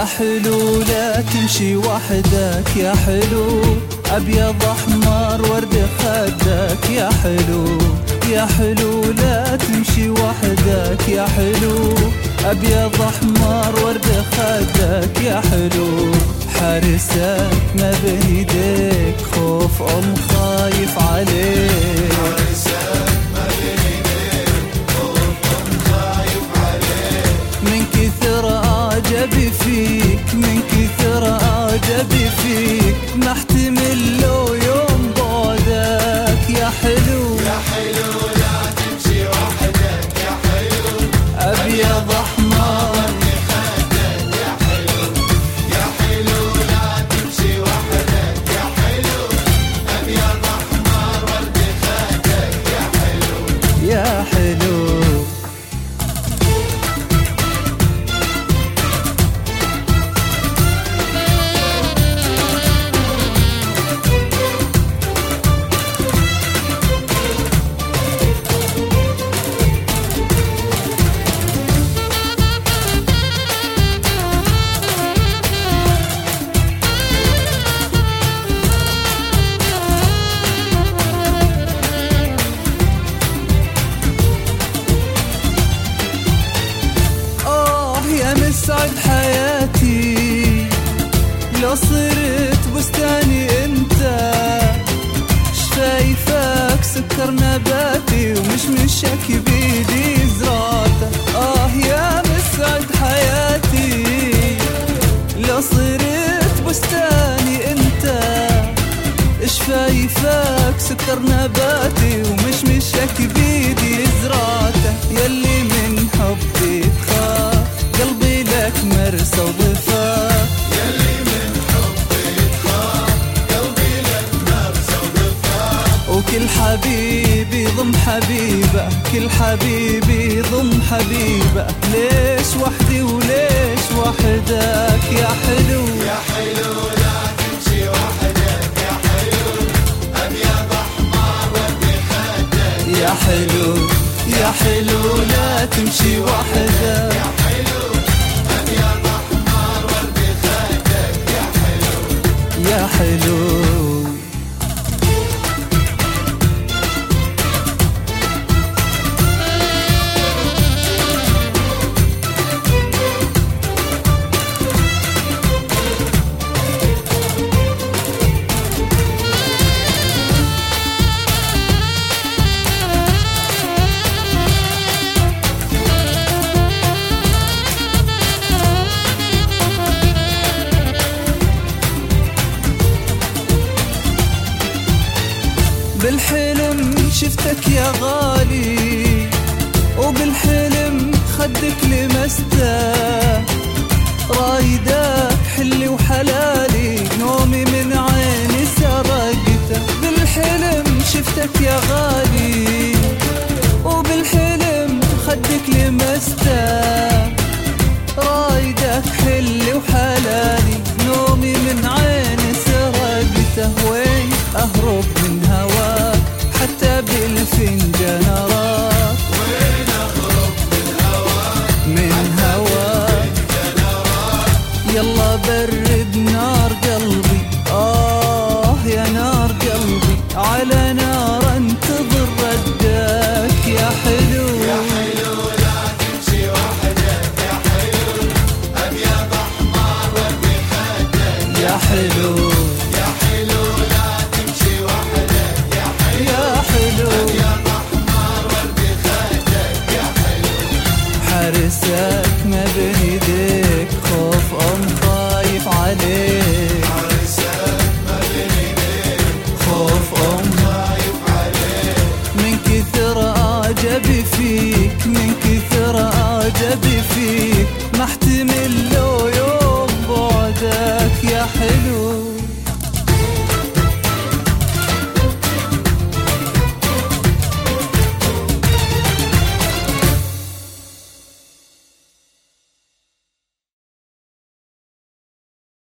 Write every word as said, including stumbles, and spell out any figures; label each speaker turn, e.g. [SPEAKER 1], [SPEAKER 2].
[SPEAKER 1] يا حلو لا تمشي وحدك يا حلو، أبيض أحمر ورد خدك يا حلو. يا حلو لا تمشي وحدك يا حلو، أبيض أحمر ورد خدك يا حلو. حارسك ما بين ايديك، خوف أم خايف عليك.
[SPEAKER 2] حارسك ما بين ايديك، خوف أم خايف عليك.
[SPEAKER 1] من كثر أعجبي فيك، من كثر أعجبي فيك، ما احتمل لو يوم بعدك يا حلو.
[SPEAKER 2] يا حلو لا تمشي وحدك يا حلو،
[SPEAKER 1] أبيض أحمر يا حلو. مسعد حياتي لو صرت بستاني انت، شفايفك سكر نباتي ومشمشك بيدي زراعته. اه يا مسعد حياتي لو صرت بستاني انت، شفايفك سكر نباتي ومشمشك بيدي زراعته. يلي من حبي تخاف قلبي لك مرسى وضفاف،
[SPEAKER 2] يلي من حبي تخاف قلبي لك مرسى وضفاف.
[SPEAKER 1] وكل حبيبي ضم حبيبه، كل حبيبي ضم حبيبه. ليش وحدي وليش وحدك يا حلو.
[SPEAKER 2] يا حلو لا تمشي وحدك يا حلو، أبيض أحمر ورد خدك
[SPEAKER 1] يا حلو. يا حلو لا تمشي وحدك
[SPEAKER 2] يا حلو، أبيض أحمر ورد خدك يا حلو
[SPEAKER 1] يا حلو. بالحلم شفتك يا غالي، وبالحلم خدك لمسته، رايدك حلي وحلالي، نومي من عيني سرقته. بالحلم شفتك يا غالي، وبالحلم خدك لمسته، رايدك حلي وحلالي، نومي من عيني سرقته. وين أهرب من هواك حتى بالفنجان أراك،
[SPEAKER 2] وين أهرب من هواك
[SPEAKER 1] من هواك يلا برد نار قلبي. آه يا نار قلبي، على نار انتظر ردك يا حلو.
[SPEAKER 2] يا حلو لا تمشي وحدك يا حلو، أبيض أحمر ورد خدك
[SPEAKER 1] يا حلو.
[SPEAKER 2] يا حلو لا تمشي وحدك يا حلو،
[SPEAKER 1] يا حلو.
[SPEAKER 2] أبيض أحمر ورد خدك يا حلو.
[SPEAKER 1] حارسك ما بين ايديك، خوف أم خايف عليك.
[SPEAKER 2] حارسك ما بين ايديك،
[SPEAKER 1] خوف أم
[SPEAKER 2] خايف عليك.
[SPEAKER 1] من كثر أعجبي فيك، من كثر أعجبي فيك، ما احتمل لو يوم بعدك يا حلو.